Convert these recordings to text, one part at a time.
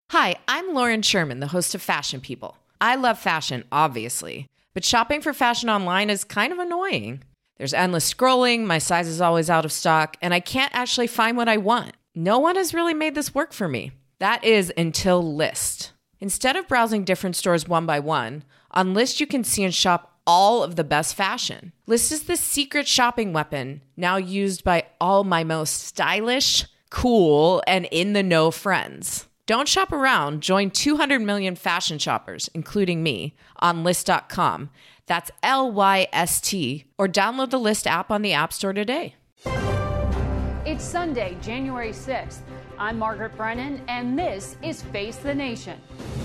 Hi, I'm Lauren Sherman, the host of Fashion People. I love fashion, obviously, but shopping for fashion online is kind of annoying. There's endless scrolling, my size is always out of stock, and I can't actually find what I want. No one has really made this work for me. That is until Lyst. Instead of browsing different stores one by one, on Lyst you can see and shop all of the best fashion. Lyst is the secret shopping weapon now used by all my most stylish, cool, and in-the-know friends. Don't shop around. Join 200 million fashion shoppers, including me, on Lyst.com. That's Lyst, or download the Lyst app on the App Store today. It's Sunday, January 6th. I'm Margaret Brennan, and this is Face the Nation.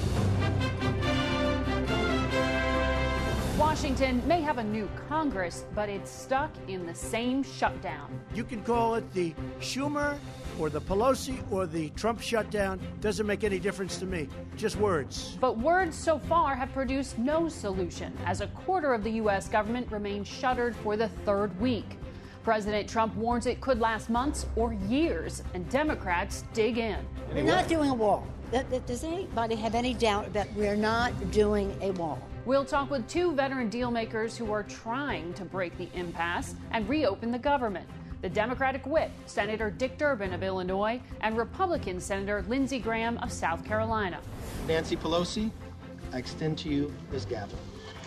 Washington may have a new Congress, but it's stuck in the same shutdown. You can call it the Schumer or the Pelosi or the Trump shutdown. Doesn't make any difference to me. Just words. But words so far have produced no solution, as a quarter of the U.S. government remains shuttered for the third week. President Trump warns it could last months or years, and Democrats dig in. We're not doing a wall. Does anybody have any doubt that we're not doing a wall? We'll talk with two veteran dealmakers who are trying to break the impasse and reopen the government. The Democratic whip, Senator Dick Durbin of Illinois, and Republican Senator Lindsey Graham of South Carolina. Nancy Pelosi, I extend to you this gavel.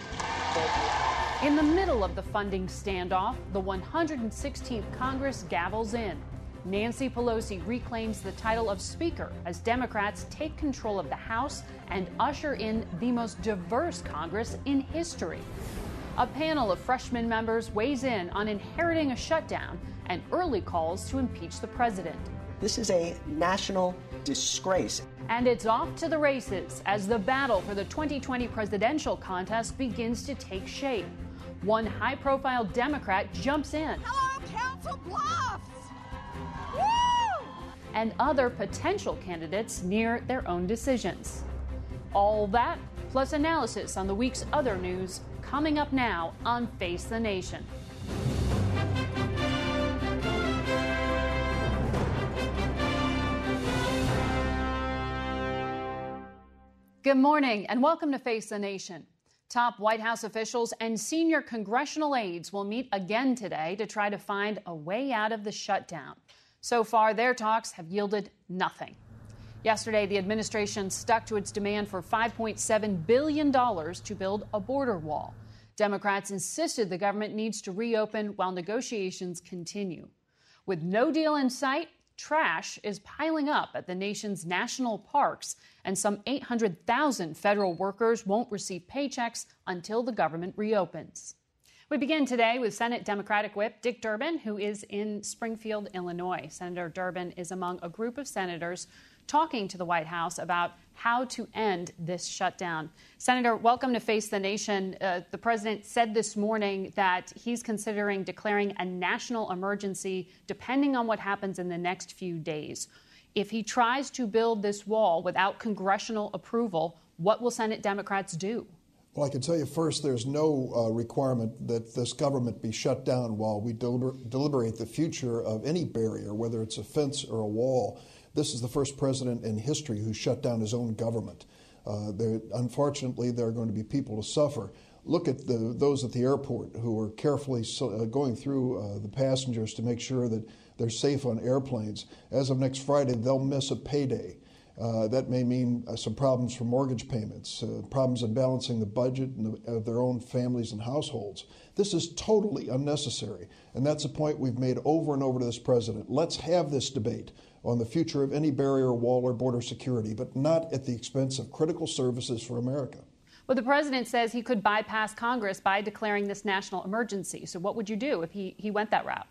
In the middle of the funding standoff, the 116th Congress gavels in. Nancy Pelosi reclaims the title of Speaker as Democrats take control of the House and usher in the most diverse Congress in history. A panel of freshman members weighs in on inheriting a shutdown and early calls to impeach the president. This is a national disgrace. And it's off to the races as the battle for the 2020 presidential contest begins to take shape. One high-profile Democrat jumps in. Hello, Council Bluffs! Woo! And other potential candidates near their own decisions. All that, plus analysis on the week's other news, coming up now on Face the Nation. Good morning and welcome to Face the Nation. Top White House officials and senior congressional aides will meet again today to try to find a way out of the shutdown. So far, their talks have yielded nothing. Yesterday, the administration stuck to its demand for $5.7 billion to build a border wall. Democrats insisted the government needs to reopen while negotiations continue. With no deal in sight, trash is piling up at the nation's national parks, and some 800,000 federal workers won't receive paychecks until the government reopens. We begin today with Senate Democratic Whip Dick Durbin, who is in Springfield, Illinois. Senator Durbin is among a group of senators talking to the White House about how to end this shutdown. Senator, welcome to Face the Nation. The president said this morning that he's considering declaring a national emergency depending on what happens in the next few days. If he tries to build this wall without congressional approval, what will Senate Democrats do? Well, I can tell you first, there's no requirement that this government be shut down while we deliberate the future of any barrier, whether it's a fence or a wall. This is the first president in history who shut down his own government. Unfortunately, there are going to be people to suffer. Look at those at the airport who are carefully going through the passengers to make sure that they're safe on airplanes. As of next Friday, they'll miss a payday. That may mean some problems for mortgage payments, problems in balancing the budget of their own families and households. This is totally unnecessary, and that's a point we've made over and over to this president. Let's have this debate on the future of any barrier, wall, or border security, but not at the expense of critical services for America. Well, the president says he could bypass Congress by declaring this national emergency. So what would you do if he went that route?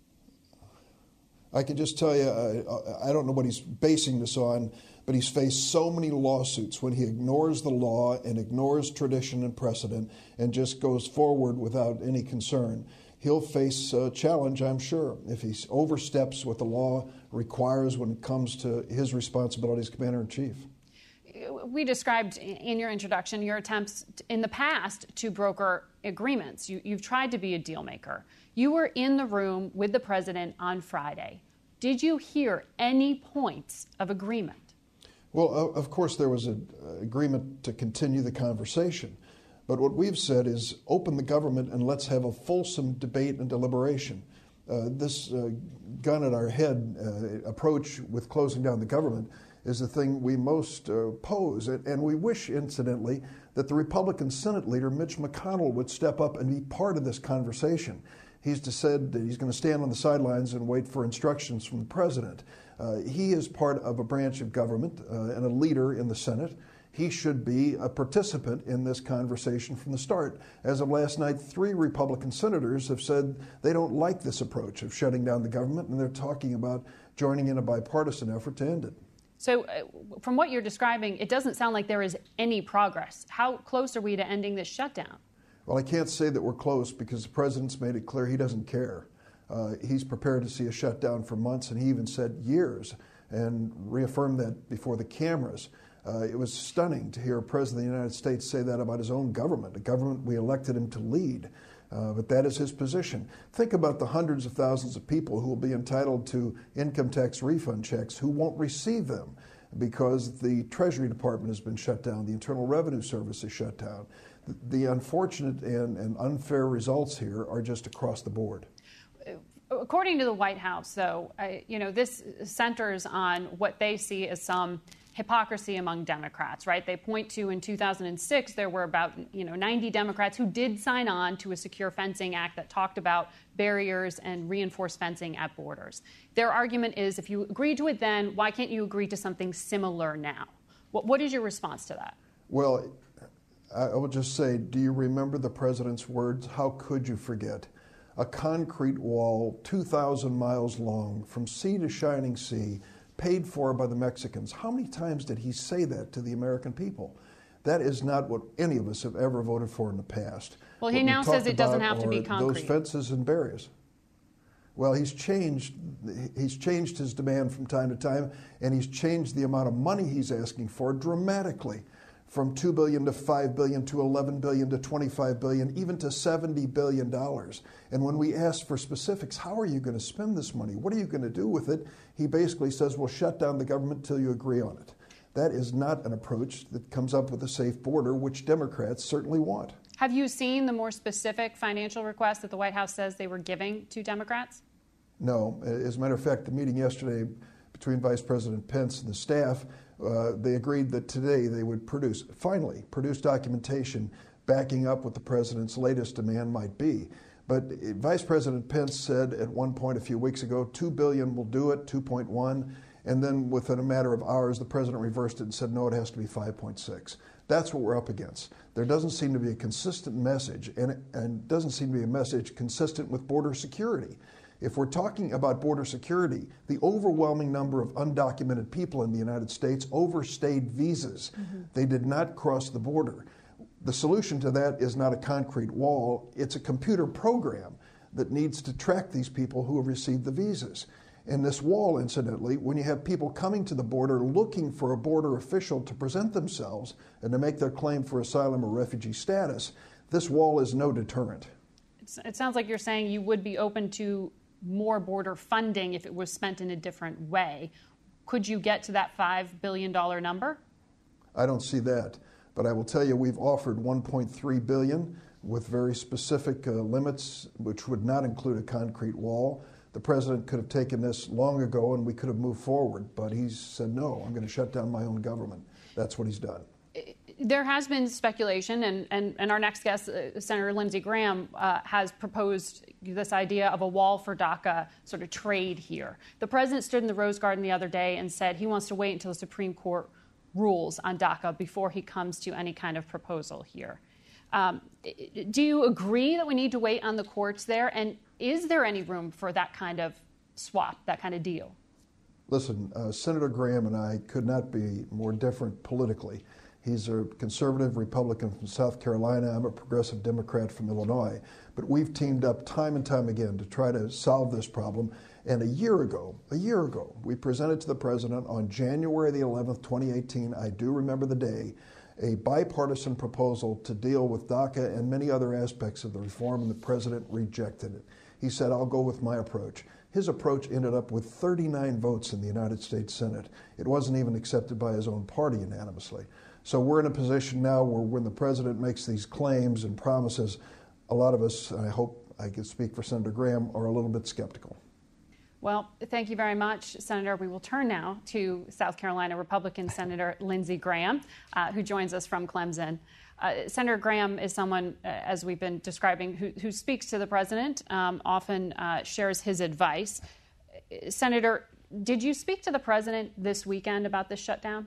I can just tell you, I don't know what he's basing this on, but he's faced so many lawsuits when he ignores the law and ignores tradition and precedent and just goes forward without any concern. He'll face a challenge, I'm sure, if he oversteps what the law requires when it comes to his responsibility as Commander-in-Chief. We described in your introduction your attempts in the past to broker agreements. You've tried to be a deal maker. You were in the room with the president on Friday. Did you hear any points of agreement? Well, of course, there was an agreement to continue the conversation. But what we've said is open the government and let's have a fulsome debate and deliberation. This gun at our head approach with closing down the government is the thing we most oppose. And we wish, incidentally, that the Republican Senate leader, Mitch McConnell, would step up and be part of this conversation. He's said that he's going to stand on the sidelines and wait for instructions from the president. He is part of a branch of government and a leader in the Senate. He should be a participant in this conversation from the start. As of last night, 3 Republican senators have said they don't like this approach of shutting down the government, and they're talking about joining in a bipartisan effort to end it. So from what you're describing, it doesn't sound like there is any progress. How close are we to ending this shutdown? Well, I can't say that we're close because the president's made it clear he doesn't care. He's prepared to see a shutdown for months, and he even said years, and reaffirmed that before the cameras. It was stunning to hear a president of the United States say that about his own government, a government we elected him to lead. But that is his position. Think about the hundreds of thousands of people who will be entitled to income tax refund checks who won't receive them because the Treasury Department has been shut down, the Internal Revenue Service is shut down. The unfortunate and unfair results here are just across the board. According to the White House, though, this centers on what they see as some hypocrisy among Democrats, right? They point to in 2006, there were about 90 Democrats who did sign on to a Secure Fencing Act that talked about barriers and reinforced fencing at borders. Their argument is if you agreed to it then, why can't you agree to something similar now? What is your response to that? Well, I will just say, do you remember the president's words? How could you forget? A concrete wall 2,000 miles long from sea to shining sea, paid for by the Mexicans. How many times did he say that to the American people? That is not what any of us have ever voted for in the past. Well, he now says it doesn't have to be concrete. Those fences and barriers. Well, he's changed his demand from time to time, and he's changed the amount of money he's asking for dramatically, from $2 billion to $5 billion to $11 billion to $25 billion, even to $70 billion. And when we ask for specifics, how are you going to spend this money? What are you going to do with it? He basically says, well, shut down the government until you agree on it. That is not an approach that comes up with a safe border, which Democrats certainly want. Have you seen the more specific financial requests that the White House says they were giving to Democrats? No. As a matter of fact, the meeting yesterday between Vice President Pence and the staff, they agreed that today they would finally produce documentation backing up what the president's latest demand might be. But Vice President Pence said at one point a few weeks ago, $2 billion will do it, 2.1. And then within a matter of hours, the president reversed it and said, no, it has to be 5.6. That's what we're up against. There doesn't seem to be a consistent message, and doesn't seem to be a message consistent with border security. If we're talking about border security, the overwhelming number of undocumented people in the United States overstayed visas. Mm-hmm. They did not cross the border. The solution to that is not a concrete wall. It's a computer program that needs to track these people who have received the visas. And this wall, incidentally, when you have people coming to the border looking for a border official to present themselves and to make their claim for asylum or refugee status, this wall is no deterrent. It sounds like you're saying you would be open to more border funding if it was spent in a different way. Could you get to that $5 billion number? I don't see that. But I will tell you, we've offered $1.3 billion with very specific limits, which would not include a concrete wall. The president could have taken this long ago and we could have moved forward, but he's said, no, I'm going to shut down my own government. That's what he's done. There has been speculation, and our next guest, Senator Lindsey Graham, has proposed this idea of a wall for DACA sort of trade here. The president stood in the Rose Garden the other day and said he wants to wait until the Supreme Court rules on DACA before he comes to any kind of proposal here. Do you agree that we need to wait on the courts there? And is there any room for that kind of swap, that kind of deal? Listen, Senator Graham and I could not be more different politically. He's a conservative Republican from South Carolina. I'm a progressive Democrat from Illinois. But we've teamed up time and time again to try to solve this problem. And a year ago, we presented to the president on January the 11th, 2018, I do remember the day, a bipartisan proposal to deal with DACA and many other aspects of the reform, and the president rejected it. He said, I'll go with my approach. His approach ended up with 39 votes in the United States Senate. It wasn't even accepted by his own party unanimously. So we're in a position now where when the president makes these claims and promises, a lot of us, and I hope I can speak for Senator Graham, are a little bit skeptical. Well, thank you very much, Senator. We will turn now to South Carolina Republican Senator Lindsey Graham, who joins us from Clemson. Senator Graham is someone, as we've been describing, who speaks to the president, often shares his advice. Senator, did you speak to the president this weekend about this shutdown?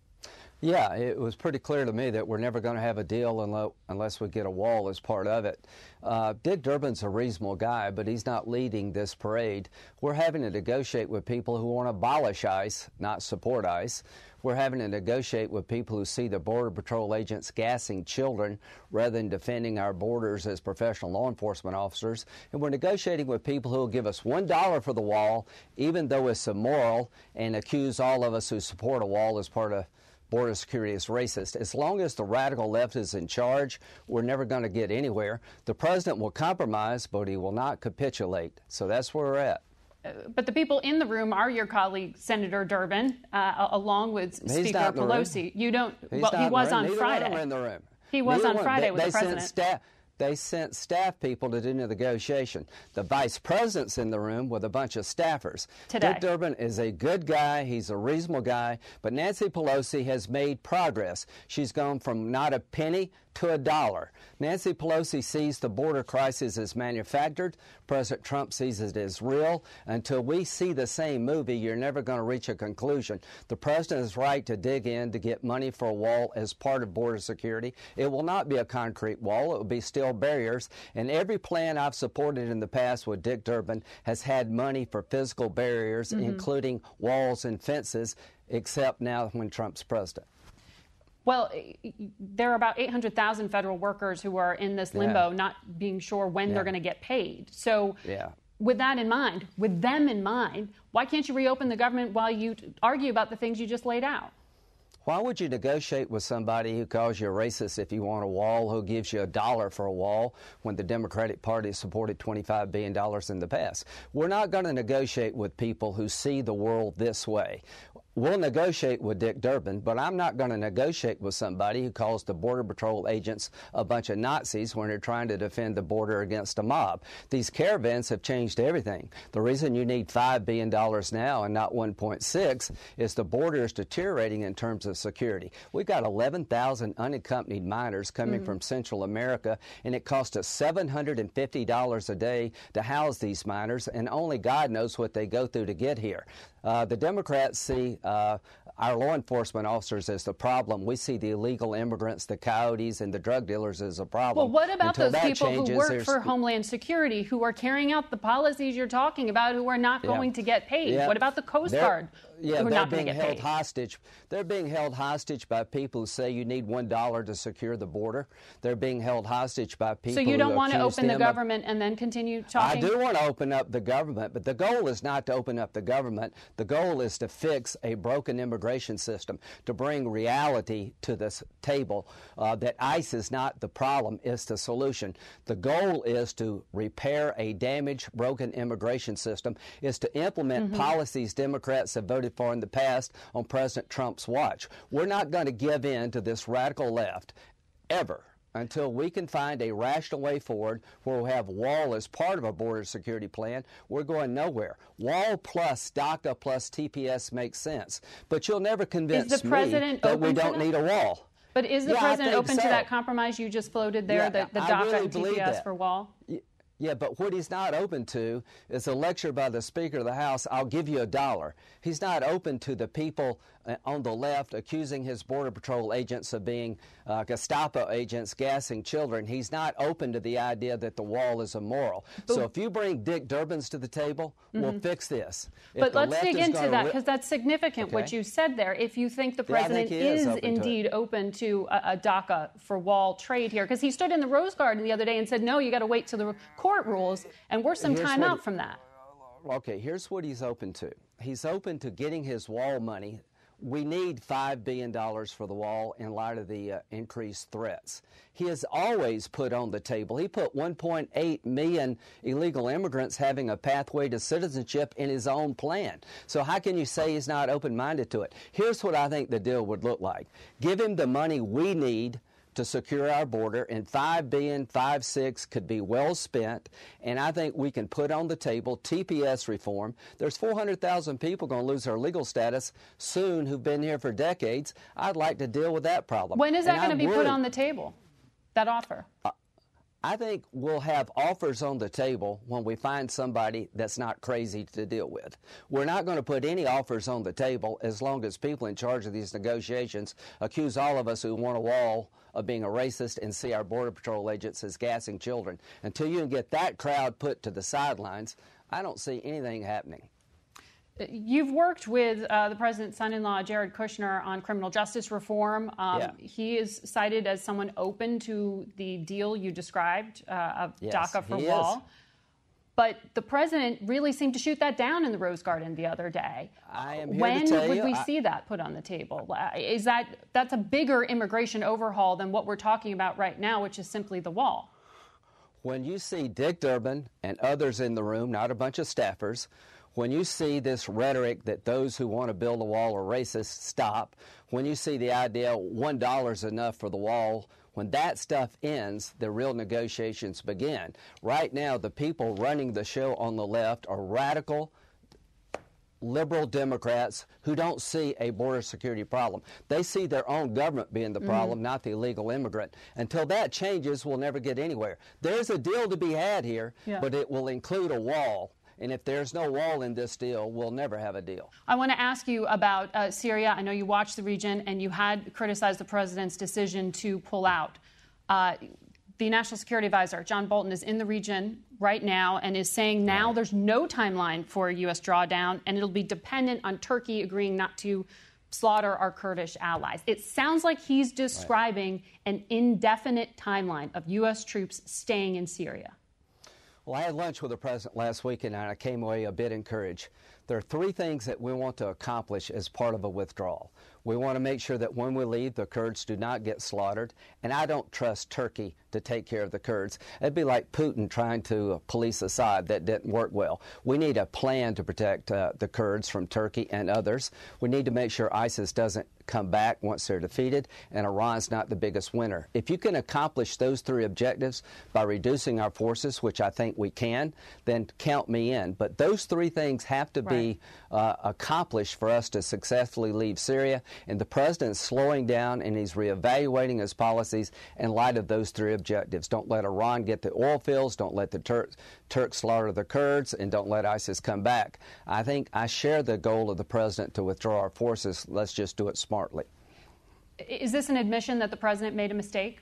Yeah, it was pretty clear to me that we're never going to have a deal unless we get a wall as part of it. Dick Durbin's a reasonable guy, but he's not leading this parade. We're having to negotiate with people who want to abolish ICE, not support ICE. We're having to negotiate with people who see the Border Patrol agents gassing children rather than defending our borders as professional law enforcement officers. And we're negotiating with people who will give us $1 for the wall, even though it's immoral, and accuse all of us who support a wall as part of border security is racist. As long as the radical left is in charge, we're never going to get anywhere. The president will compromise, but he will not capitulate. So that's where we're at. But the people in the room are your colleague, Senator Durbin, along with Speaker Pelosi. You don't. Well, he was on Friday. He was on Friday with the president. They sent staff people to do the negotiation. The vice president's in the room with a bunch of staffers. Today. Dick Durbin is a good guy. He's a reasonable guy. But Nancy Pelosi has made progress. She's gone from not a penny to $1. Nancy Pelosi sees the border crisis as manufactured. President Trump sees it as real. Until we see the same movie, you're never going to reach a conclusion. The president is right to dig in to get money for a wall as part of border security. It will not be a concrete wall. It will be steel barriers. And every plan I've supported in the past with Dick Durbin has had money for physical barriers, including walls and fences, except now when Trump's president. Well, there are about 800,000 federal workers who are in this limbo, not being sure when they're going to get paid. So with that in mind, with them in mind, why can't you reopen the government while you argue about the things you just laid out? Why would you negotiate with somebody who calls you a racist if you want a wall, who gives you $1 for a wall when the Democratic Party supported $25 billion in the past? We're not going to negotiate with people who see the world this way. We'll negotiate with Dick Durbin, but I'm not going to negotiate with somebody who calls the Border Patrol agents a bunch of Nazis when they're trying to defend the border against a mob. These caravans have changed everything. The reason you need $5 billion now and not 1.6 is the border is deteriorating in terms of security. We've got 11,000 unaccompanied minors coming from Central America, and it costs us $750 a day to house these minors, and only God knows what they go through to get here. The Democrats see our law enforcement officers as the problem. We see the illegal immigrants, the coyotes, and the drug dealers as a problem. Well, what about those people who work for Homeland Security, who are carrying out the policies you're talking about, who are not going to get paid? What about the Coast Guard? Yeah, they're being held hostage. They're being held hostage by people who say you need $1 to secure the border. They're being held hostage by people. So you don't want to open the government and then continue talking? I do want to open up the government, but the goal is not to open up the government. The goal is to fix a broken immigration system, to bring reality to this table that ICE is not the problem, it's the solution. The goal is to repair a damaged, broken immigration system, is to implement policies Democrats have voted for in the past on President Trump's watch. We're not going to give in to this radical left, ever, until we can find a rational way forward where we'll have wall as part of a border security plan. We're going nowhere. Wall plus DACA plus TPS makes sense. But you'll never convince me that we don't need a wall. But is the president open to that compromise you just floated there, the DACA and TPS for wall? Yeah, but what he's not open to is a lecture by the Speaker of the House, I'll give you $1. He's not open to the people on the left accusing his Border Patrol agents of being Gestapo agents gassing children. He's not open to the idea that the wall is immoral. So if you bring Dick Durbin's to the table, we'll fix this. But let's dig into that, because that's significant what you said there. If you think the president is indeed open to a DACA for wall trade here, because he stood in the Rose Garden the other day and said, no, you got to wait till the court rules, and we're some time out from that. Okay, here's what he's open to. He's open to getting his wall money We need $5 billion for the wall in light of the increased threats. He has always put on the table. He put 1.8 million illegal immigrants having a pathway to citizenship in his own plan. So how can you say he's not open-minded to it? Here's what I think the deal would look like. Give him the money we need to secure our border, and $5 billion, $5, $6 could be well spent, and I think we can put on the table TPS reform. There's 400,000 people going to lose their legal status soon who've been here for decades. I'd like to deal with that problem. When is that going to be put on the table, that offer? I think we'll have offers on the table when we find somebody that's not crazy to deal with. We're not going to put any offers on the table as long as people in charge of these negotiations accuse all of us who want a wall of being a racist and see our Border Patrol agents as gassing children. Until you can get that crowd put to the sidelines, I don't see anything happening. You've worked with the president's son-in-law, Jared Kushner, on criminal justice reform. He is cited as someone open to the deal you described of DACA for wall. But the president really seemed to shoot that down in the Rose Garden the other day. I am here when to tell would you, we see that put on the table? That's a bigger immigration overhaul than what we're talking about right now, which is simply the wall. When you see Dick Durbin and others in the room, not a bunch of staffers, when you see this rhetoric that those who want to build a wall are racist, stop. When you see the idea $1 is enough for the wall, when that stuff ends, the real negotiations begin. Right now, the people running the show on the left are radical, liberal Democrats who don't see a border security problem. They see their own government being the problem, not the illegal immigrant. Until that changes, we'll never get anywhere. There's a deal to be had here, but it will include a wall. And if there's no wall in this deal, we'll never have a deal. I want to ask you about Syria. I know you watched the region and you had criticized the president's decision to pull out. The National Security Advisor, John Bolton, is in the region right now and is saying now there's no timeline for a U.S. drawdown and it'll be dependent on Turkey agreeing not to slaughter our Kurdish allies. It sounds like he's describing an indefinite timeline of U.S. troops staying in Syria. Well, I had lunch with the president last week, and I came away a bit encouraged. There are three things that we want to accomplish as part of a withdrawal. We want to make sure that when we leave, the Kurds do not get slaughtered, and I don't trust Turkey to take care of the Kurds. It'd be like Putin trying to police Assad. That didn't work well. We need a plan to protect the Kurds from Turkey and others. We need to make sure ISIS doesn't come back once they're defeated, and Iran's not the biggest winner. If you can accomplish those three objectives by reducing our forces, which I think we can, then count me in. But those three things have to be accomplished for us to successfully leave Syria, and the president's slowing down and he's reevaluating his policies in light of those three objectives. Don't let Iran get the oil fields, don't let the Turks slaughter the Kurds, and don't let ISIS come back. I think I share the goal of the president to withdraw our forces. Let's just do it smartly. Is this an admission that the president made a mistake?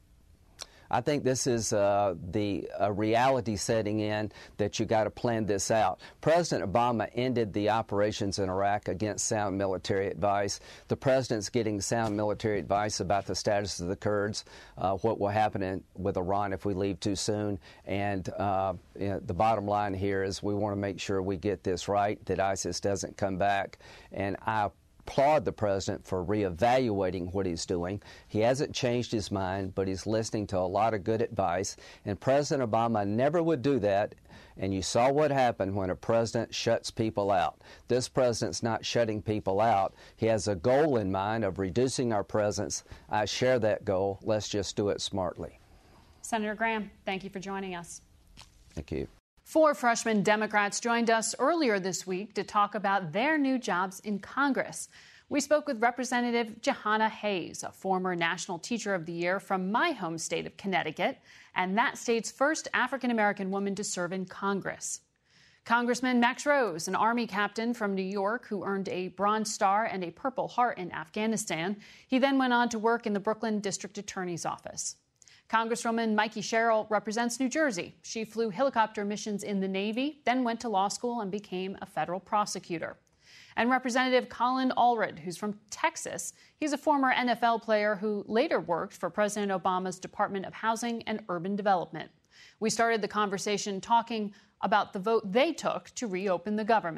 I think this is the reality setting in that you got to plan this out. President Obama ended the operations in Iraq against sound military advice. The president's getting sound military advice about the status of the Kurds, what will happen with Iran if we leave too soon. And the bottom line here is we want to make sure we get this right, that ISIS doesn't come back. And I applaud the president for reevaluating what he's doing. He hasn't changed his mind, but he's listening to a lot of good advice. And President Obama never would do that. And you saw what happened when a president shuts people out. This president's not shutting people out. He has a goal in mind of reducing our presence. I share that goal. Let's just do it smartly. Senator Graham, thank you for joining us. Thank you. 4 freshman Democrats joined us earlier this week to talk about their new jobs in Congress. We spoke with Representative Jahana Hayes, a former National Teacher of the Year from my home state of Connecticut, and that state's first African-American woman to serve in Congress. Congressman Max Rose, an Army captain from New York who earned a Bronze Star and a Purple Heart in Afghanistan. He then went on to work in the Brooklyn District Attorney's Office. Congresswoman Mikey Sherrill represents New Jersey. She flew helicopter missions in the Navy, then went to law school and became a federal prosecutor. And Representative Colin Allred, who's from Texas, he's a former NFL player who later worked for President Obama's Department of Housing and Urban Development. We started the conversation talking about the vote they took to reopen the government.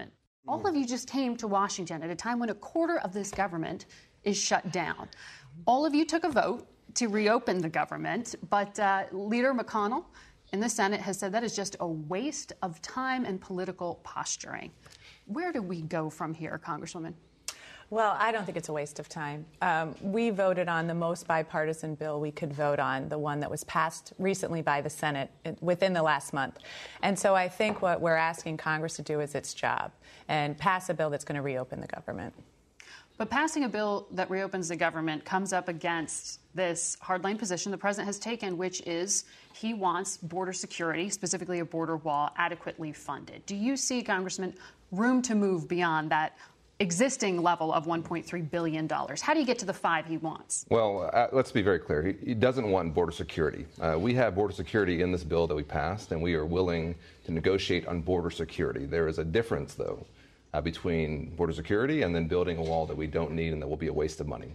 All of you just came to Washington at a time when a quarter of this government is shut down. All of you took a vote to reopen the government, but Leader McConnell in the Senate has said that is just a waste of time and political posturing. Where do we go from here, Congresswoman? Well, I don't think it's a waste of time. We voted on the most bipartisan bill we could vote on, the one that was passed recently by the Senate within the last month. And so I think what we're asking Congress to do is its job and pass a bill that's going to reopen the government. But passing a bill that reopens the government comes up against this hardline position the president has taken, which is he wants border security, specifically a border wall, adequately funded. Do you see, Congressman, room to move beyond that existing level of $1.3 billion? How do you get to the $5 he wants? Well, let's be very clear. He doesn't want border security. We have border security in this bill that we passed, and we are willing to negotiate on border security. There is a difference, though, between border security and then building a wall that we don't need and that will be a waste of money.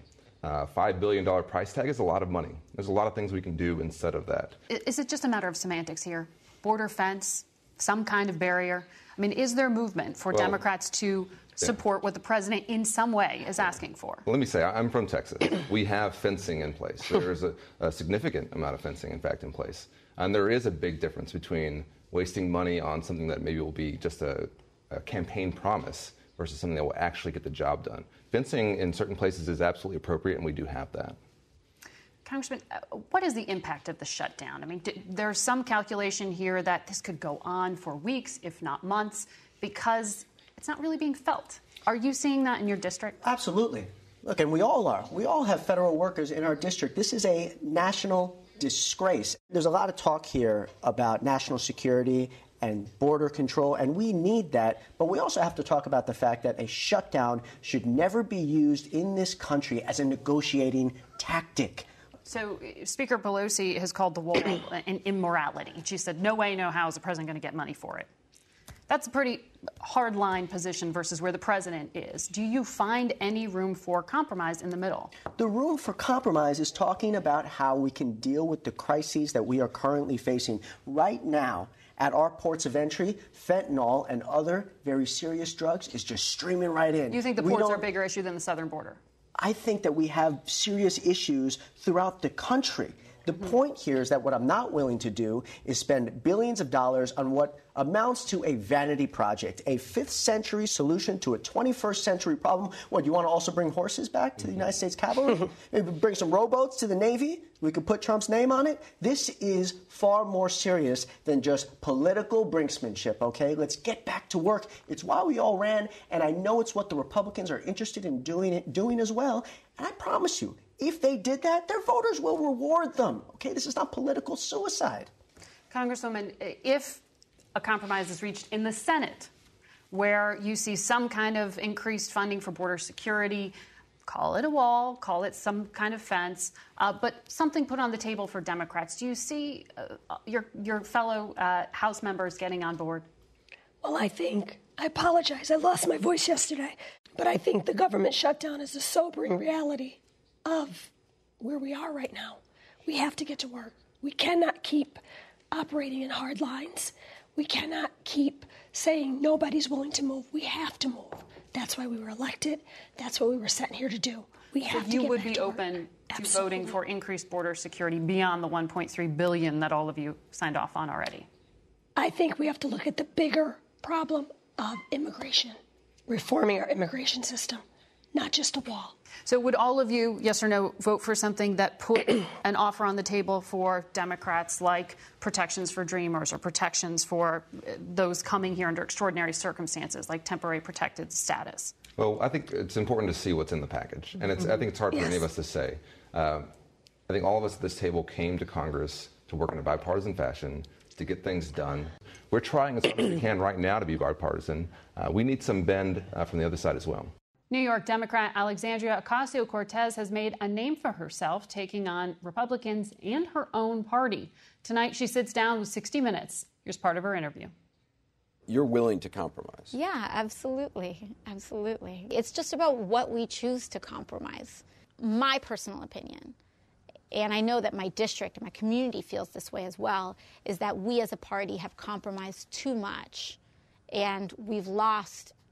$5 billion price tag is a lot of money. There's a lot of things we can do instead of that. Is it just a matter of semantics here? Border fence, some kind of barrier? I mean, is there movement for Democrats to support what the president in some way is asking for? Let me say, I'm from Texas. We have fencing in place. There's a significant amount of fencing, in fact, in place. And there is a big difference between wasting money on something that maybe will be just a campaign promise versus something that will actually get the job done. Fencing in certain places is absolutely appropriate, and we do have that. Congressman, what is the impact of the shutdown? I mean, there's some calculation here that this could go on for weeks, if not months, because it's not really being felt. Are you seeing that in your district? Absolutely. Look, and we all are. We all have federal workers in our district. This is a national disgrace. There's a lot of talk here about national security and border control, and we need that. But we also have to talk about the fact that a shutdown should never be used in this country as a negotiating tactic. So Speaker Pelosi has called the wall an immorality. She said, no way, no how is the president going to get money for it. That's a pretty hard-line position versus where the president is. Do you find any room for compromise in the middle? The room for compromise is talking about how we can deal with the crises that we are currently facing right now. At our ports of entry, fentanyl and other very serious drugs is just streaming right in. You think the ports are a bigger issue than the southern border? I think that we have serious issues throughout the country. The point here is that what I'm not willing to do is spend billions of dollars on what amounts to a vanity project, a 5th century solution to a 21st century problem. What, you want to also bring horses back to the United States cavalry? Maybe bring some rowboats to the Navy? We could put Trump's name on it? This is far more serious than just political brinksmanship, okay? Let's get back to work. It's why we all ran, and I know it's what the Republicans are interested in doing as well. And I promise you, if they did that, their voters will reward them. Okay, this is not political suicide. Congresswoman, if a compromise is reached in the Senate where you see some kind of increased funding for border security, call it a wall, call it some kind of fence, but something put on the table for Democrats, do you see your fellow House members getting on board? Well, I apologize, I lost my voice yesterday, but I think the government shutdown is a sobering reality of where we are right now. We have to get to work. We cannot keep operating in hard lines. We cannot keep saying nobody's willing to move. We have to move. That's why we were elected. That's what we were sent here to do. We have to get back to work. You would be open to voting for increased border security beyond the $1.3 billion that all of you signed off on already? I think we have to look at the bigger problem of immigration, reforming our immigration system, not just a wall. So would all of you, yes or no, vote for something that put an offer on the table for Democrats like protections for Dreamers or protections for those coming here under extraordinary circumstances like temporary protected status? Well, I think it's important to see what's in the package. And I think it's hard for any of us to say. I think all of us at this table came to Congress to work in a bipartisan fashion to get things done. We're trying as much as we can right now to be bipartisan. We need some bend from the other side as well. New York Democrat Alexandria Ocasio-Cortez has made a name for herself, taking on Republicans and her own party. Tonight, she sits down with 60 Minutes. Here's part of her interview. You're willing to compromise? Yeah, absolutely. Absolutely. It's just about what we choose to compromise. My personal opinion, and I know that my district and my community feels this way as well, is that we as a party have compromised too much, and we've lost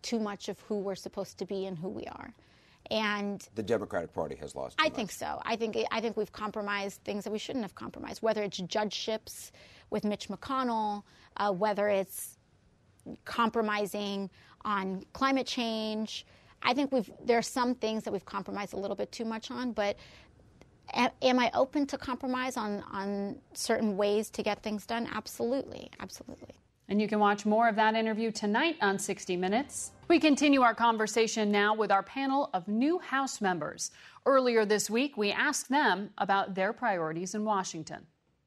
too much of who we're supposed to be and who we are. And the Democratic Party has lost. I think so. I think we've compromised things that we shouldn't have compromised, whether it's judgeships with Mitch McConnell, whether it's compromising on climate change. I think there are some things that we've compromised a little bit too much on, but am I open to compromise on certain ways to get things done? Absolutely, absolutely. And you can watch more of that interview tonight on 60 Minutes. We continue our conversation now with our panel of new House members. Earlier this week, we asked them about their priorities in Washington.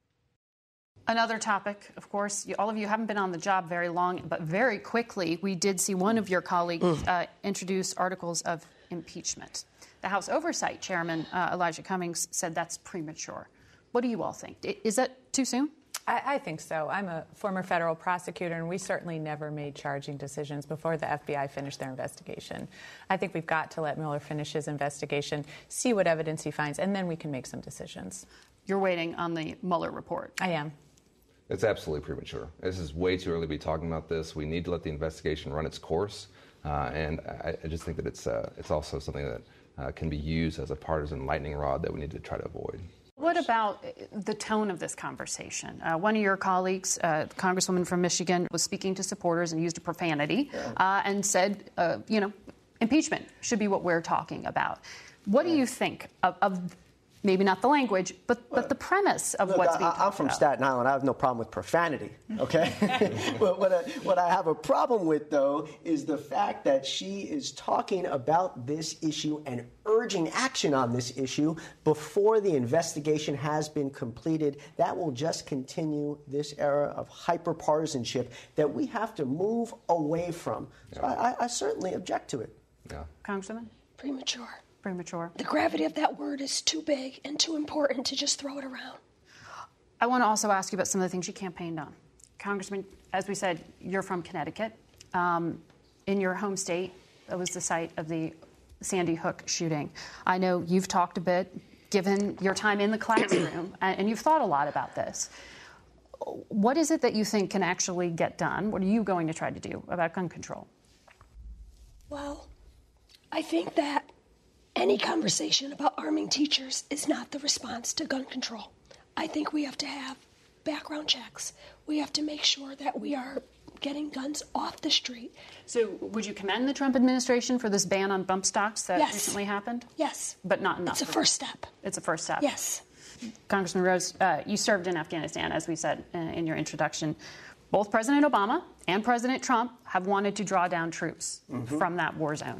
Another topic, of course, all of you haven't been on the job very long, but very quickly, we did see one of your colleagues introduce articles of impeachment. The House Oversight Chairman, Elijah Cummings, said that's premature. What do you all think? Is that too soon? I think so. I'm a former federal prosecutor, and we certainly never made charging decisions before the FBI finished their investigation. I think we've got to let Mueller finish his investigation, see what evidence he finds, and then we can make some decisions. You're waiting on the Mueller report. I am. It's absolutely premature. This is way too early to be talking about this. We need to let the investigation run its course, and I just think that it's also something that can be used as a partisan lightning rod that we need to try to avoid. What about the tone of this conversation? One of your colleagues, the Congresswoman from Michigan, was speaking to supporters and used a profanity and said, impeachment should be what we're talking about. What do you think of maybe not the language, but the premise of what's being talked about? I'm from Staten Island. I have no problem with profanity, okay? But what I have a problem with, though, is the fact that she is talking about this issue and urging action on this issue before the investigation has been completed. That will just continue this era of hyper-partisanship that we have to move away from. So I certainly object to it. Yeah. Congresswoman? Premature. Premature. The gravity of that word is too big and too important to just throw it around. I want to also ask you about some of the things you campaigned on. Congressman, as we said, you're from Connecticut. In your home state, that was the site of the Sandy Hook shooting. I know you've talked a bit, given your time in the classroom, and you've thought a lot about this. What is it that you think can actually get done? What are you going to try to do about gun control? Well, I think that any conversation about arming teachers is not the response to gun control. I think we have to have background checks. We have to make sure that we are getting guns off the street. So would you commend the Trump administration for this ban on bump stocks that recently happened? Yes. But not enough. It's a first step. It's a first step. Yes. Congressman Rose, you served in Afghanistan, as we said in your introduction. Both President Obama and President Trump have wanted to draw down troops from that war zone.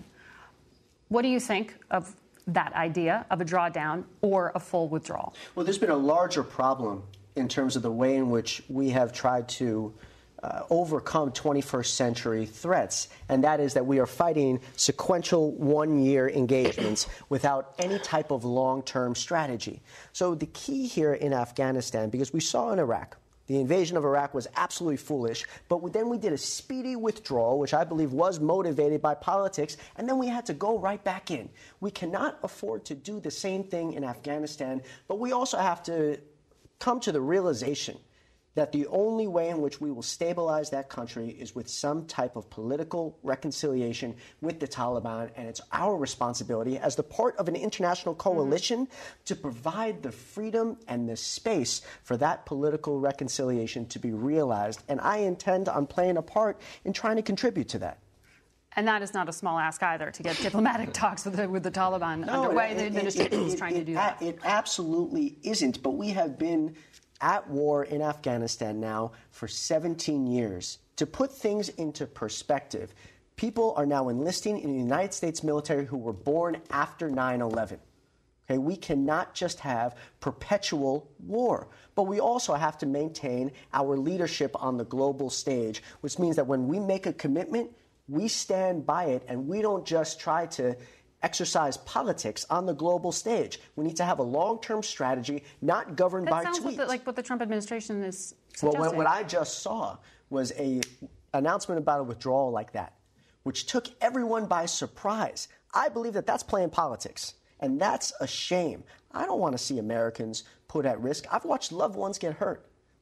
What do you think of that idea of a drawdown or a full withdrawal? Well, there's been a larger problem in terms of the way in which we have tried to overcome 21st century threats, and that is that we are fighting sequential one-year engagements without any type of long-term strategy. So the key here in Afghanistan, because we saw in Iraq, the invasion of Iraq was absolutely foolish, but then we did a speedy withdrawal, which I believe was motivated by politics, and then we had to go right back in. We cannot afford to do the same thing in Afghanistan, but we also have to come to the realization that the only way in which we will stabilize that country is with some type of political reconciliation with the Taliban, and it's our responsibility as the part of an international coalition to provide the freedom and the space for that political reconciliation to be realized, and I intend on playing a part in trying to contribute to that. And that is not a small ask either, to get diplomatic talks with the Taliban underway. The administration is trying to do that. It absolutely isn't, but we have been at war in Afghanistan now for 17 years. To put things into perspective, people are now enlisting in the United States military who were born after 9/11. Okay, we cannot just have perpetual war, but we also have to maintain our leadership on the global stage, which means that when we make a commitment, we stand by it, and we don't just try to exercise politics on the global stage. We need to have a long-term strategy, not governed by tweets. That sounds like what the Trump administration is suggesting. Well, what I just saw was an announcement about a withdrawal like that, which took everyone by surprise. I believe that that's playing politics, and that's a shame. I don't want to see Americans put at risk. I've watched loved ones get hurt.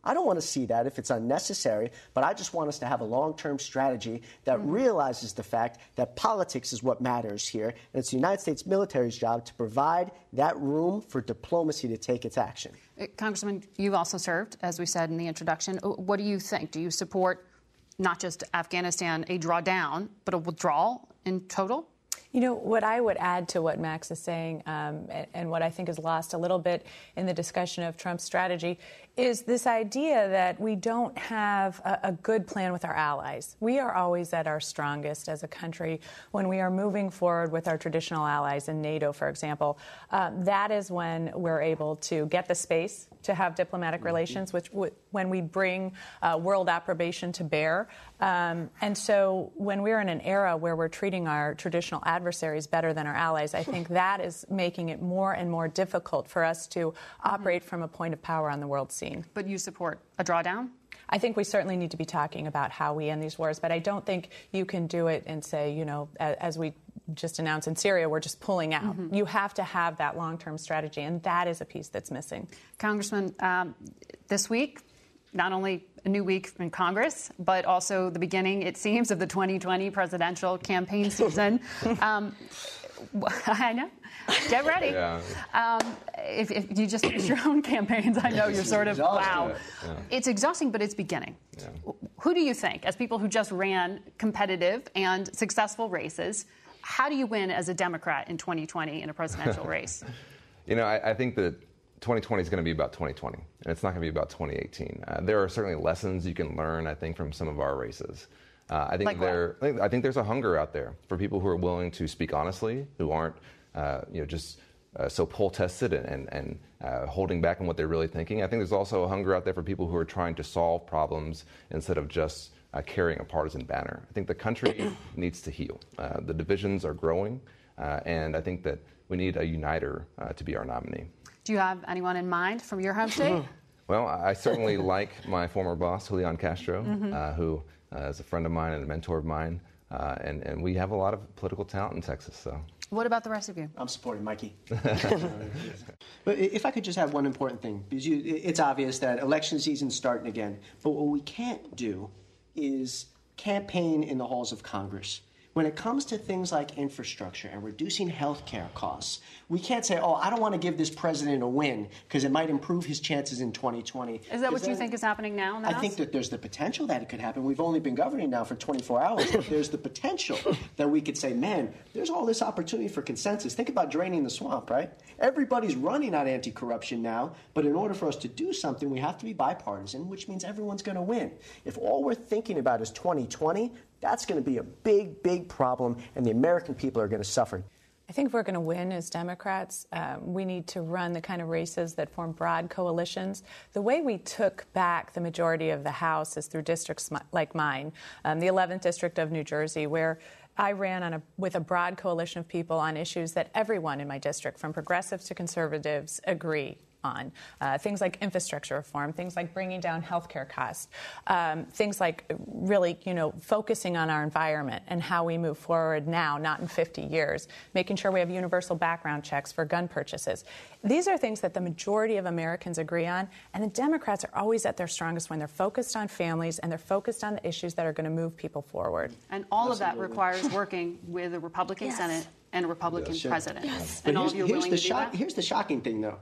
I don't want to see that if it's unnecessary, but I just want us to have a long-term strategy that realizes the fact that politics is what matters here, and it's the United States military's job to provide that room for diplomacy to take its action. Congressman, you've also served, as we said in the introduction. What do you think? Do you support not just Afghanistan, a drawdown, but a withdrawal in total? You know, what I would add to what Max is saying, and what I think is lost a little bit in the discussion of Trump's strategy, is this idea that we don't have a good plan with our allies. We are always at our strongest as a country when we are moving forward with our traditional allies in NATO, for example. That is when we're able to get the space to have diplomatic relations, which when we bring world approbation to bear. And so when we're in an era where we're treating our traditional adversaries better than our allies, I think that is making it more and more difficult for us to operate from a point of power on the world scene. But you support a drawdown? I think we certainly need to be talking about how we end these wars, but I don't think you can do it and say, you know, as we just announced in Syria, we're just pulling out. You have to have that long-term strategy, and that is a piece that's missing. Congressman, this week, not only a new week in Congress, but also the beginning, it seems, of the 2020 presidential campaign season. I know. Get ready. Yeah. If you just finish your own campaigns, I know you're sort of, wow. Yeah. It's exhausting, but it's beginning. Yeah. Who do you think, as people who just ran competitive and successful races, how do you win as a Democrat in 2020 in a presidential race? You know, I think that 2020 is going to be about 2020, and it's not going to be about 2018. There are certainly lessons you can learn, I think, from some of our races. I think there's a hunger out there for people who are willing to speak honestly, who aren't, just so poll-tested and holding back on what they're really thinking. I think there's also a hunger out there for people who are trying to solve problems instead of just carrying a partisan banner. I think the country needs to heal. The divisions are growing, and I think that we need a uniter to be our nominee. Do you have anyone in mind from your home state? Well, I certainly like my former boss, Julian Castro, who is a friend of mine and a mentor of mine, and we have a lot of political talent in Texas. So. What about the rest of you? I'm supporting Mikey. But if I could just have one important thing, because it's obvious that election season's starting again, but what we can't do is campaign in the halls of Congress. When it comes to things like infrastructure and reducing health care costs, we can't say, I don't want to give this president a win because it might improve his chances in 2020. Is that what you think is happening now in the House? I think that there's the potential that it could happen. We've only been governing now for 24 hours, but there's the potential that we could say, man, there's all this opportunity for consensus. Think about draining the swamp, right? Everybody's running on anti-corruption now, but in order for us to do something, we have to be bipartisan, which means everyone's going to win. If all we're thinking about is 2020, that's going to be a big, big problem, and the American people are going to suffer. I think if we're going to win as Democrats, we need to run the kind of races that form broad coalitions. The way we took back the majority of the House is through districts like mine, the 11th District of New Jersey, where I ran with a broad coalition of people on issues that everyone in my district, from progressives to conservatives, agree on. Things like infrastructure reform, things like bringing down health care costs, things like really, focusing on our environment and how we move forward now, not in 50 years, making sure we have universal background checks for gun purchases. These are things that the majority of Americans agree on, and the Democrats are always at their strongest when they're focused on families and they're focused on the issues that are going to move people forward. And all of that requires working with a Republican Senate and a Republican president. And all of you are willing to do that? Here's the shocking thing, though.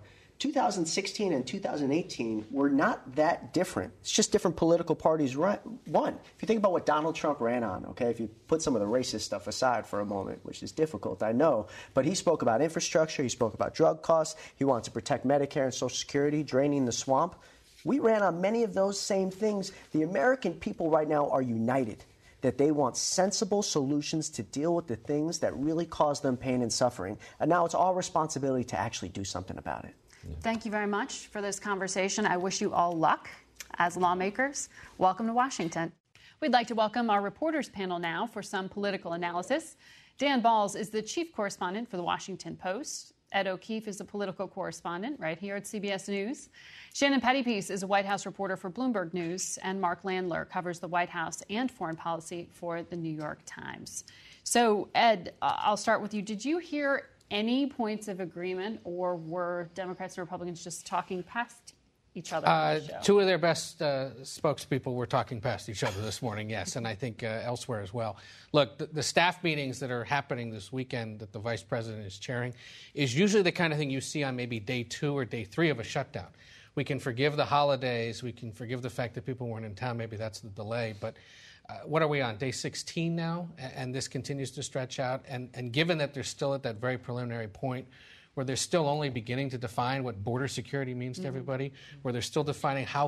2016 and 2018 were not that different. It's just different political parties won. If you think about what Donald Trump ran on, okay, if you put some of the racist stuff aside for a moment, which is difficult, I know, but he spoke about infrastructure, he spoke about drug costs, he wanted to protect Medicare and Social Security, draining the swamp. We ran on many of those same things. The American people right now are united, that they want sensible solutions to deal with the things that really cause them pain and suffering. And now it's our responsibility to actually do something about it. Thank you very much for this conversation. I wish you all luck as lawmakers. Welcome to Washington. We'd like to welcome our reporters panel now for some political analysis. Dan Balls is the chief correspondent for the Washington Post. Ed O'Keefe is the political correspondent right here at CBS News. Shannon Pettypiece is a White House reporter for Bloomberg News. And Mark Landler covers the White House and foreign policy for the New York Times. So, Ed, I'll start with you. Did you hear any points of agreement, or were Democrats and Republicans just talking past each other on the show. Two of their best spokespeople were talking past each other this morning, yes, and I think elsewhere as well. Look, the staff meetings that are happening this weekend that the vice president is chairing is usually the kind of thing you see on maybe day 2 or day 3 of a shutdown. We can forgive the holidays. We can forgive the fact that people weren't in town. Maybe that's the delay. But what are we on, day 16 now? And this continues to stretch out. And given that they're still at that very preliminary point where they're still only beginning to define what border security means to everybody, where they're still defining how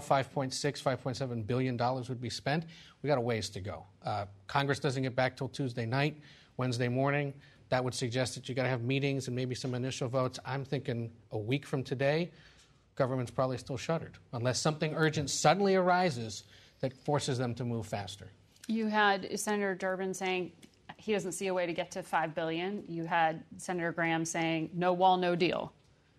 $5.7 billion would be spent, we got a ways to go. Congress doesn't get back till Tuesday night, Wednesday morning. That would suggest that you got to have meetings and maybe some initial votes. I'm thinking a week from today, government's probably still shuttered, unless something urgent suddenly arises that forces them to move faster. You had Senator Durbin saying he doesn't see a way to get to $5 billion. You had Senator Graham saying no wall, no deal.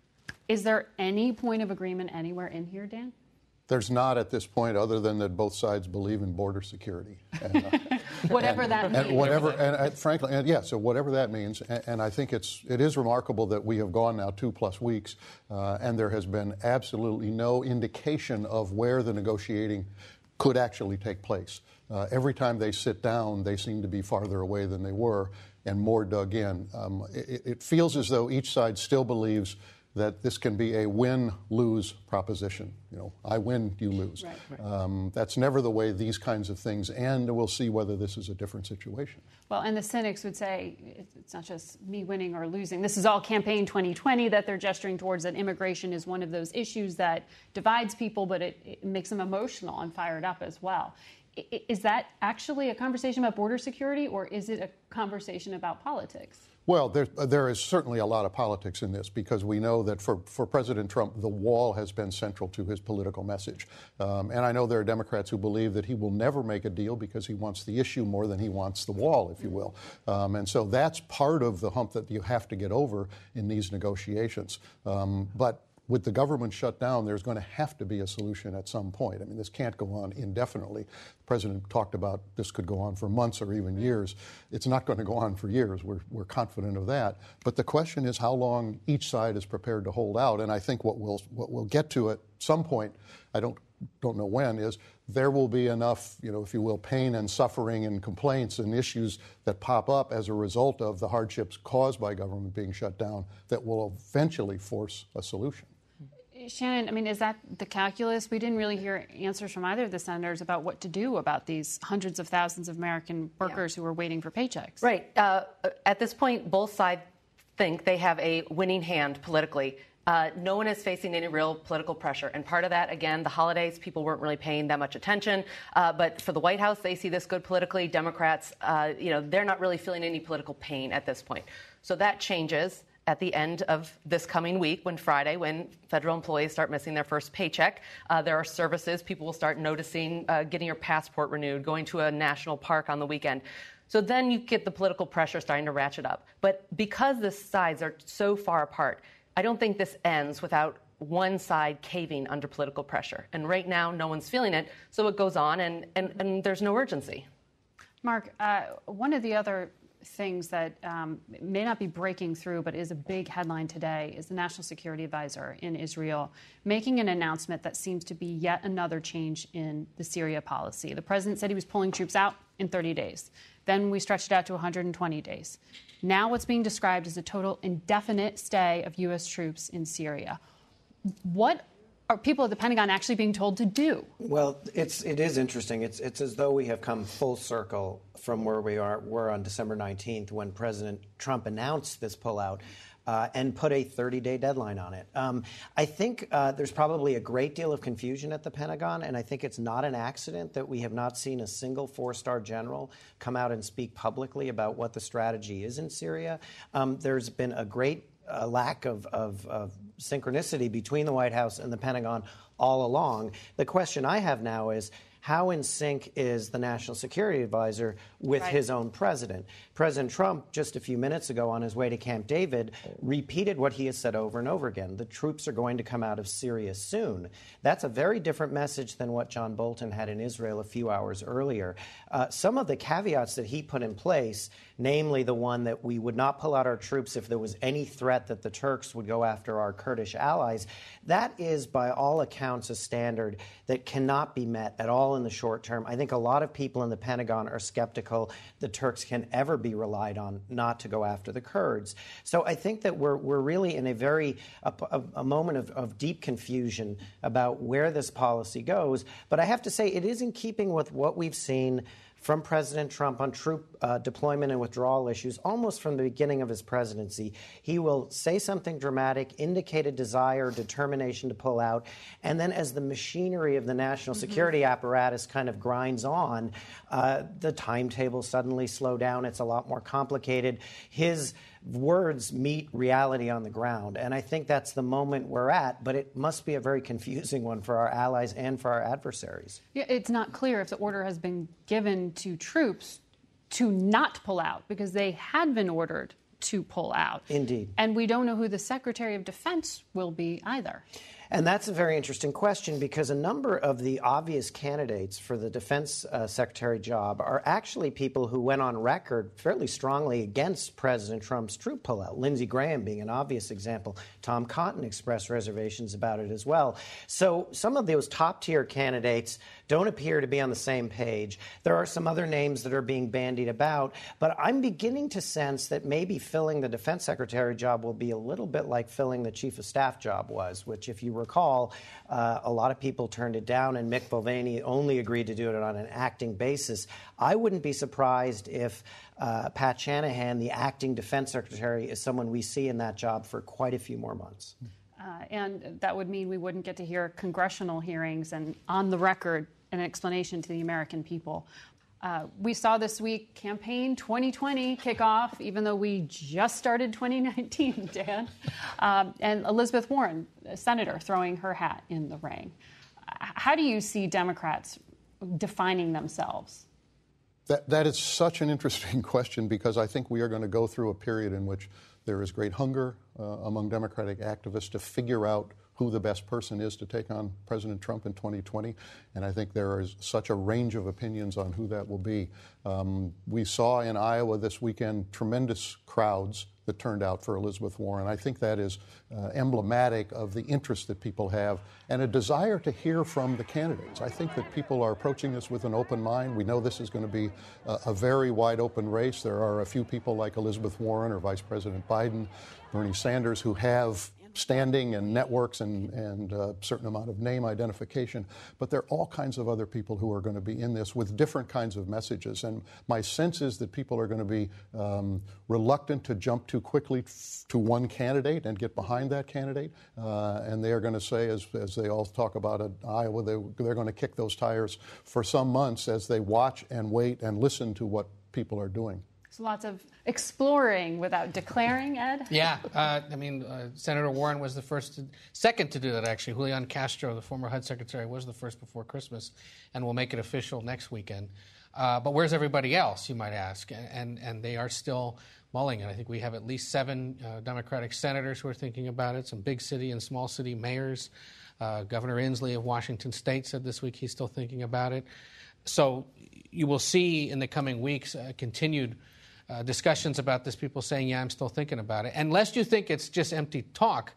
Is there any point of agreement anywhere in here, Dan? There's not at this point, other than that both sides believe in border security. And, whatever that means. Frankly, so whatever that means. And I think it is remarkable that we have gone now 2+ weeks, and there has been absolutely no indication of where the negotiating could actually take place. Every time they sit down, they seem to be farther away than they were and more dug in. It feels as though each side still believes that this can be a win-lose proposition. You know, I win, you lose. Right. That's never the way these kinds of things end. We'll see whether this is a different situation. Well, and the cynics would say it's not just me winning or losing. This is all campaign 2020 that they're gesturing towards, that immigration is one of those issues that divides people, but it makes them emotional and fired up as well. Is that actually a conversation about border security, or is it a conversation about politics? Well, there is certainly a lot of politics in this, because we know that for President Trump, the wall has been central to his political message. And I know there are Democrats who believe that he will never make a deal because he wants the issue more than he wants the wall, if you will. And so that's part of the hump that you have to get over in these negotiations. But with the government shut down, there's going to have to be a solution at some point. I mean, this can't go on indefinitely. The president talked about this could go on for months or even years. It's not going to go on for years. We're confident of that. But the question is how long each side is prepared to hold out. And I think what we'll get to at some point, I don't know when, is there will be enough, if you will, pain and suffering and complaints and issues that pop up as a result of the hardships caused by government being shut down that will eventually force a solution. Shannon, I mean, is that the calculus? We didn't really hear answers from either of the senators about what to do about these hundreds of thousands of American workers who are waiting for paychecks. Right. At this point, both sides think they have a winning hand politically. No one is facing any real political pressure. And part of that, again, the holidays, people weren't really paying that much attention. But for the White House, they see this good politically. Democrats, they're not really feeling any political pain at this point. So that changes at the end of this coming week, when federal employees start missing their first paycheck. There are services people will start noticing, getting your passport renewed, going to a national park on the weekend. So then you get the political pressure starting to ratchet up. But because the sides are so far apart, I don't think this ends without one side caving under political pressure. And right now, no one's feeling it, so it goes on, and there's no urgency. Mark, one of the other things that may not be breaking through but is a big headline today is the National Security Advisor in Israel making an announcement that seems to be yet another change in the Syria policy. The president said he was pulling troops out in 30 days. Then we stretched it out to 120 days. Now what's being described as a total indefinite stay of U.S. troops in Syria. What are people at the Pentagon actually being told to do? Well, it is interesting. It's as though we have come full circle from where we were on December 19th when President Trump announced this pullout and put a 30-day deadline on it. I think there's probably a great deal of confusion at the Pentagon, and I think it's not an accident that we have not seen a single four-star general come out and speak publicly about what the strategy is in Syria. There's been a great lack of synchronicity between the White House and the Pentagon all along. The question I have now is, how in sync is the National Security Advisor with his own president? President Trump, just a few minutes ago on his way to Camp David, repeated what he has said over and over again. The troops are going to come out of Syria soon. That's a very different message than what John Bolton had in Israel a few hours earlier. Some of the caveats that he put in place, namely the one that we would not pull out our troops if there was any threat that the Turks would go after our Kurdish allies, that is, by all accounts, a standard that cannot be met at all in the short term. I think a lot of people in the Pentagon are skeptical the Turks can ever be relied on not to go after the Kurds. So I think that we're really in a moment of deep confusion about where this policy goes. But I have to say it is in keeping with what we've seen from President Trump on troop deployment and withdrawal issues almost from the beginning of his presidency. He will say something dramatic, indicate a desire, determination to pull out, and then as the machinery of the national security apparatus kind of grinds on, the timetables suddenly slow down. It's a lot more complicated. His words meet reality on the ground, and I think that's the moment we're at, but it must be a very confusing one for our allies and for our adversaries. Yeah, it's not clear if the order has been given to troops to not pull out, because they had been ordered to pull out. Indeed. And we don't know who the Secretary of Defense will be either. And that's a very interesting question, because a number of the obvious candidates for the defense secretary job are actually people who went on record fairly strongly against President Trump's troop pullout. Lindsey Graham being an obvious example. Tom Cotton expressed reservations about it as well. So some of those top-tier candidates don't appear to be on the same page. There are some other names that are being bandied about, but I'm beginning to sense that maybe filling the defense secretary job will be a little bit like filling the chief of staff job was, which, if you recall, a lot of people turned it down, and Mick Mulvaney only agreed to do it on an acting basis. I wouldn't be surprised if Pat Shanahan, the acting defense secretary, is someone we see in that job for quite a few more months. And that would mean we wouldn't get to hear congressional hearings and, on the record, an explanation to the American people. We saw this week campaign 2020 kick off, even though we just started 2019, Dan. And Elizabeth Warren, a senator, throwing her hat in the ring. How do you see Democrats defining themselves? That is such an interesting question, because I think we are going to go through a period in which there is great hunger among Democratic activists to figure out who the best person is to take on President Trump in 2020. And I think there is such a range of opinions on who that will be. We saw in Iowa this weekend tremendous crowds that turned out for Elizabeth Warren. I think that is emblematic of the interest that people have and a desire to hear from the candidates. I think that people are approaching this with an open mind. We know this is going to be a very wide open race. There are a few people like Elizabeth Warren or Vice President Biden, Bernie Sanders, who have standing and networks and a certain amount of name identification. But there are all kinds of other people who are going to be in this with different kinds of messages. And my sense is that people are going to be reluctant to jump too quickly to one candidate and get behind that candidate. And they are going to say, as they all talk about at Iowa, they're going to kick those tires for some months as they watch and wait and listen to what people are doing. So lots of exploring without declaring, Ed? Yeah. Senator Warren was the second to do that, actually. Julian Castro, the former HUD secretary, was the first before Christmas, and will make it official next weekend. But where's everybody else, you might ask? And they are still mulling it. I think we have at least 7 Democratic senators who are thinking about it, some big city and small city mayors. Governor Inslee of Washington State said this week he's still thinking about it. So you will see in the coming weeks continued discussions about this, people saying, yeah, I'm still thinking about it. And lest you think it's just empty talk,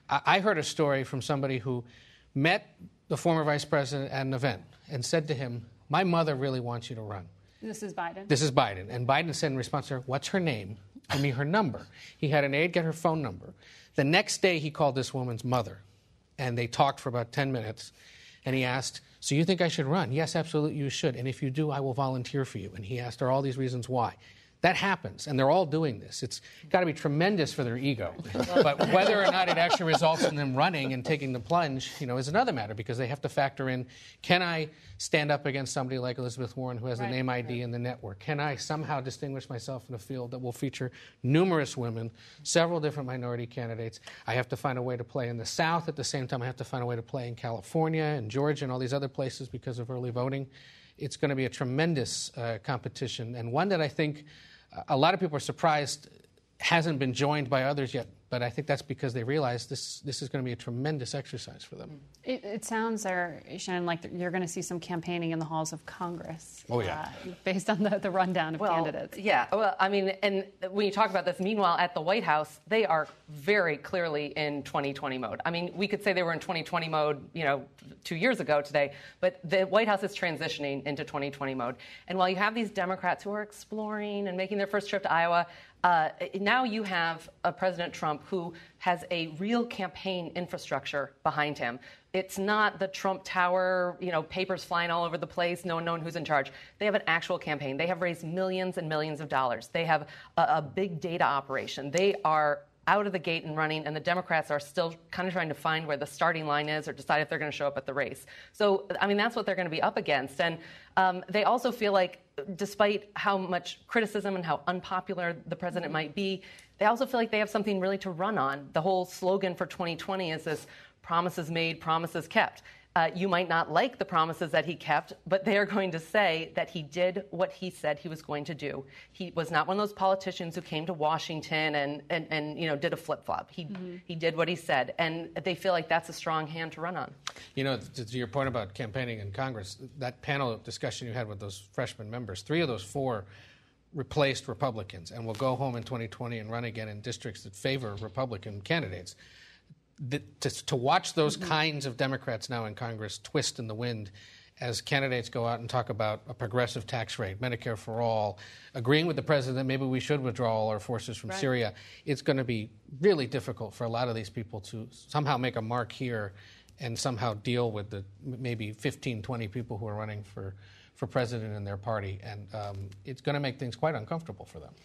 I heard a story from somebody who met the former vice president at an event and said to him, my mother really wants you to run. This is Biden? This is Biden. And Biden said in response to her, what's her name? Give me her number. He had an aide get her phone number. The next day he called this woman's mother, and they talked for about 10 minutes. And he asked, so you think I should run? Yes, absolutely, you should. And if you do, I will volunteer for you. And he asked her all these reasons why. That happens, and they're all doing this. It's got to be tremendous for their ego. But whether or not it actually results in them running and taking the plunge, is another matter, because they have to factor in, can I stand up against somebody like Elizabeth Warren who has the name ID in the network? Can I somehow distinguish myself in a field that will feature numerous women, several different minority candidates? I have to find a way to play in the South. At the same time, I have to find a way to play in California and Georgia and all these other places because of early voting. It's going to be a tremendous competition, and one that I think a lot of people are surprised hasn't been joined by others yet. But I think that's because they realize this is going to be a tremendous exercise for them. It sounds, Shannon, like you're going to see some campaigning in the halls of Congress. Oh, yeah. Based on the rundown of candidates. Yeah. Well, I mean, and when you talk about this, meanwhile, at the White House, they are very clearly in 2020 mode. I mean, we could say they were in 2020 mode, 2 years ago today, but the White House is transitioning into 2020 mode. And while you have these Democrats who are exploring and making their first trip to Iowa, now you have President Trump who has a real campaign infrastructure behind him. It's not the Trump Tower, papers flying all over the place, no one knowing who's in charge. They have an actual campaign. They have raised millions and millions of dollars. They have a big data operation. They are out of the gate and running, and the Democrats are still kind of trying to find where the starting line is or decide if they're going to show up at the race. So, I mean, that's what they're going to be up against. And they also feel like, despite how much criticism and how unpopular the president might be, they also feel like they have something really to run on. The whole slogan for 2020 is this: promises made, promises kept. You might not like the promises that he kept, but they are going to say that he did what he said he was going to do. He was not one of those politicians who came to Washington and did a flip-flop. He did what he said, and they feel like that's a strong hand to run on. To your point about campaigning in Congress, that panel discussion you had with those freshman members, 3 of those 4 replaced Republicans and will go home in 2020 and run again in districts that favor Republican candidates. To watch those kinds of Democrats now in Congress twist in the wind as candidates go out and talk about a progressive tax rate, Medicare for all, agreeing with the president that maybe we should withdraw all our forces from Syria, it's going to be really difficult for a lot of these people to somehow make a mark here and somehow deal with the maybe 15, 20 people who are running for president in their party. And it's going to make things quite uncomfortable for them.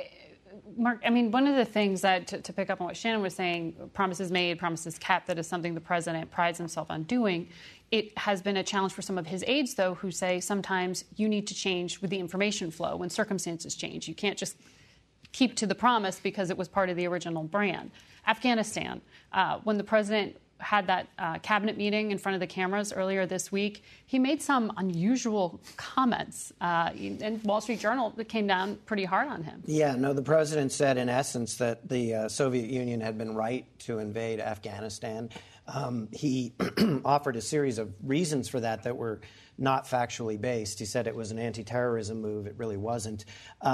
Mark, I mean, one of the things that, to pick up on what Shannon was saying, promises made, promises kept, that is something the president prides himself on doing. It has been a challenge for some of his aides, though, who say sometimes you need to change with the information flow when circumstances change. You can't just keep to the promise because it was part of the original brand. Afghanistan, when the president had that cabinet meeting in front of the cameras earlier this week, he made some unusual comments. And Wall Street Journal came down pretty hard on him. Yeah, no, the president said, in essence, that the Soviet Union had been right to invade Afghanistan. He offered a series of reasons for that were not factually based. He said it was an anti-terrorism move. It really wasn't.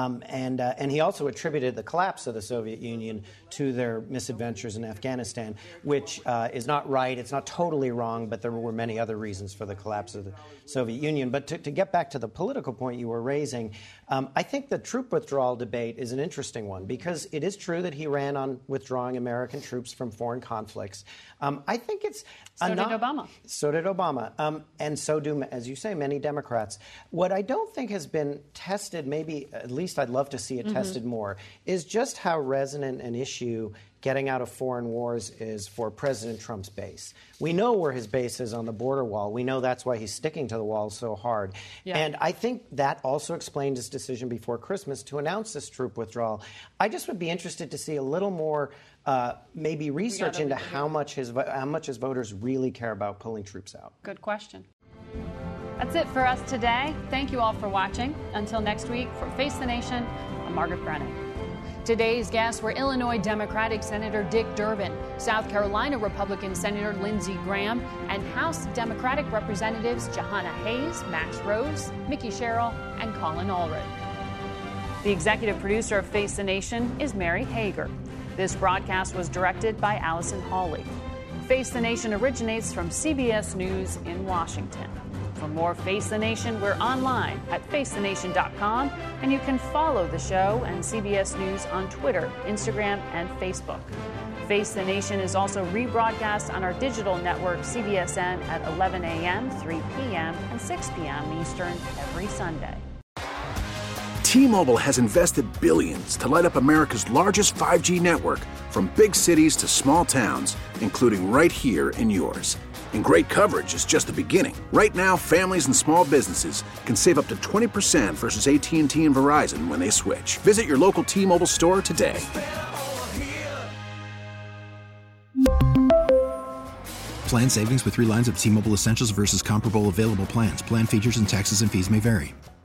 And he also attributed the collapse of the Soviet Union to their misadventures in Afghanistan, which is not right. It's not totally wrong, but there were many other reasons for the collapse of the Soviet Union. But to get back to the political point you were raising, I think the troop withdrawal debate is an interesting one, because it is true that he ran on withdrawing American troops from foreign conflicts. I think it's So did Obama. So did Obama. And so do, as you say, many Democrats. What I don't think has been tested, maybe at least I'd love to see it tested more, is just how resonant an issue getting out of foreign wars is for President Trump's base. We know where his base is on the border wall. We know that's why he's sticking to the wall so hard. Yeah. And I think that also explained his decision before Christmas to announce this troop withdrawal. I just would be interested to see a little more maybe research into how much his voters really care about pulling troops out. Good question. That's it for us today. Thank you all for watching. Until next week, for Face the Nation, I'm Margaret Brennan. Today's guests were Illinois Democratic Senator Dick Durbin, South Carolina Republican Senator Lindsey Graham, and House Democratic Representatives Jahana Hayes, Max Rose, Mickey Sherrill, and Colin Allred. The executive producer of Face the Nation is Mary Hager. This broadcast was directed by Allison Hawley. Face the Nation originates from CBS News in Washington. For more Face the Nation, we're online at facethenation.com, and you can follow the show and CBS News on Twitter, Instagram, and Facebook. Face the Nation is also rebroadcast on our digital network, CBSN, at 11 a.m., 3 p.m., and 6 p.m. Eastern every Sunday. T-Mobile has invested billions to light up America's largest 5G network, from big cities to small towns, including right here in yours. And great coverage is just the beginning. Right now, families and small businesses can save up to 20% versus AT&T and Verizon when they switch. Visit your local T-Mobile store today. Plan savings with 3 lines of T-Mobile Essentials versus comparable available plans. Plan features and taxes and fees may vary.